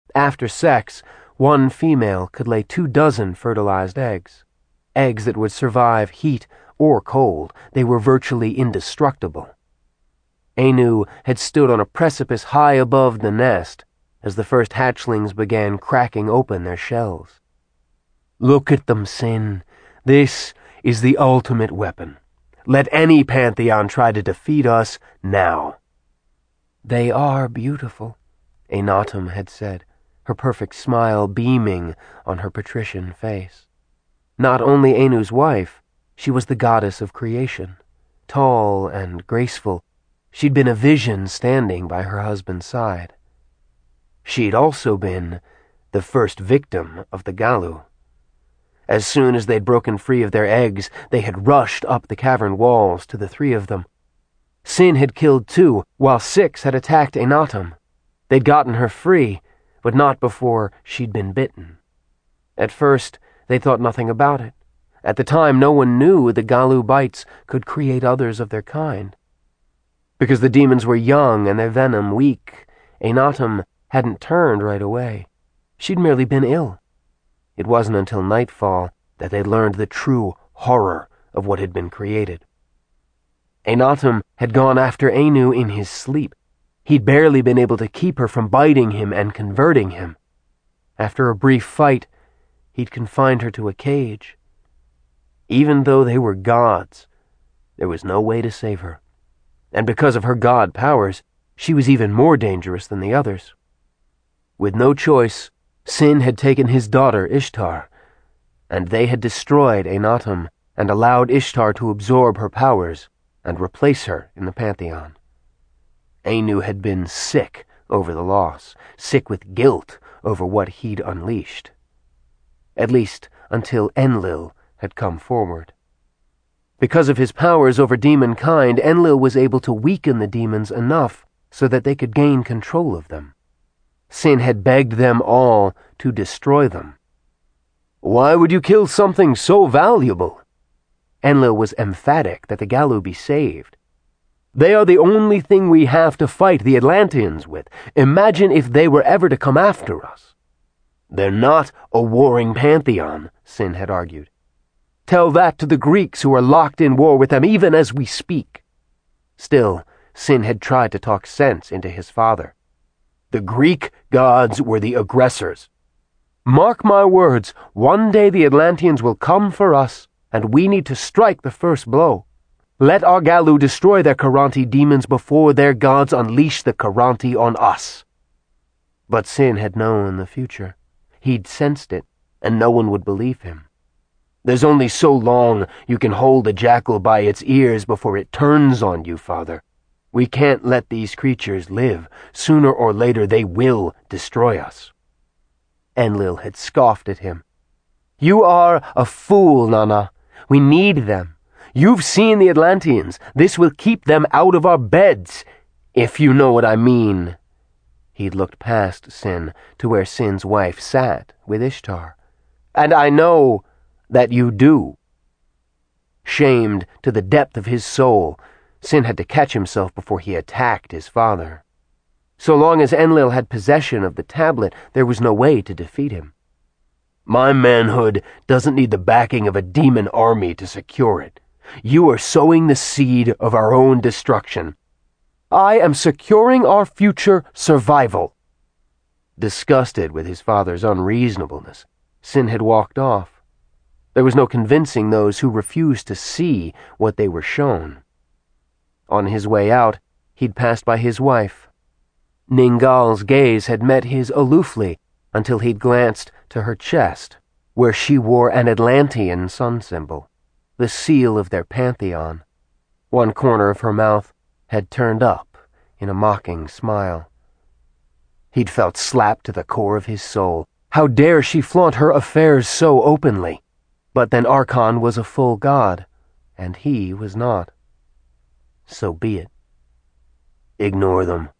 After sex, one female could lay 24 fertilized eggs. Eggs that would survive heat or cold. They were virtually indestructible. Anu had stood on a precipice high above the nest as the first hatchlings began cracking open their shells. "Look at them, Sin. This is the ultimate weapon. Let any pantheon try to defeat us now." "They are beautiful," Enatum had said, her perfect smile beaming on her patrician face. Not only Anu's wife, she was the goddess of creation. Tall and graceful, she'd been a vision standing by her husband's side. She'd also been the first victim of the Galu. As soon as they'd broken free of their eggs, they had rushed up the cavern walls to the 3 of them. Sin had killed 2, while 6 had attacked Enatum. They'd gotten her free, but not before she'd been bitten. At first, they thought nothing about it. At the time, no one knew the Galu bites could create others of their kind. Because the demons were young and their venom weak, Enatum hadn't turned right away. She'd merely been ill. It wasn't until nightfall that they learned the true horror of what had been created. Enatum had gone after Anu in his sleep. He'd barely been able to keep her from biting him and converting him. After a brief fight, he'd confined her to a cage. Even though they were gods, there was no way to save her. And because of her god powers, she was even more dangerous than the others. With no choice, Sin had taken his daughter Ishtar, and they had destroyed Enatum and allowed Ishtar to absorb her powers and replace her in the pantheon. Anu had been sick over the loss, sick with guilt over what he'd unleashed. At least until Enlil had come forward. Because of his powers over demonkind, Enlil was able to weaken the demons enough so that they could gain control of them. Sin had begged them all to destroy them. "Why would you kill something so valuable?" Enlil was emphatic that the Galu be saved. "They are the only thing we have to fight the Atlanteans with. Imagine if they were ever to come after us." "They're not a warring pantheon," Sin had argued. "Tell that to the Greeks who are locked in war with them even as we speak." Still, Sin had tried to talk sense into his father. "The Greek gods were the aggressors. Mark my words, one day the Atlanteans will come for us, and we need to strike the first blow. Let our Galu destroy their Karanti demons before their gods unleash the Karanti on us." But Sin had known the future. He'd sensed it, and no one would believe him. "There's only so long you can hold a jackal by its ears before it turns on you, Father. We can't let these creatures live. Sooner or later they will destroy us." Enlil had scoffed at him. "You are a fool, Nana. We need them. You've seen the Atlanteans. This will keep them out of our beds, if you know what I mean." He'd looked past Sin to where Sin's wife sat with Ishtar. "And I know that you do." Shamed to the depth of his soul, Sin had to catch himself before he attacked his father. So long as Enlil had possession of the tablet, there was no way to defeat him. "My manhood doesn't need the backing of a demon army to secure it. You are sowing the seed of our own destruction." "I am securing our future survival." Disgusted with his father's unreasonableness, Sin had walked off. There was no convincing those who refused to see what they were shown. On his way out, he'd passed by his wife. Ningal's gaze had met his aloofly until he'd glanced to her chest, where she wore an Atlantean sun symbol, the seal of their pantheon. One corner of her mouth had turned up in a mocking smile. He'd felt slapped to the core of his soul. How dare she flaunt her affairs so openly? But then Archon was a full god, and he was not. So be it. "Ignore them,"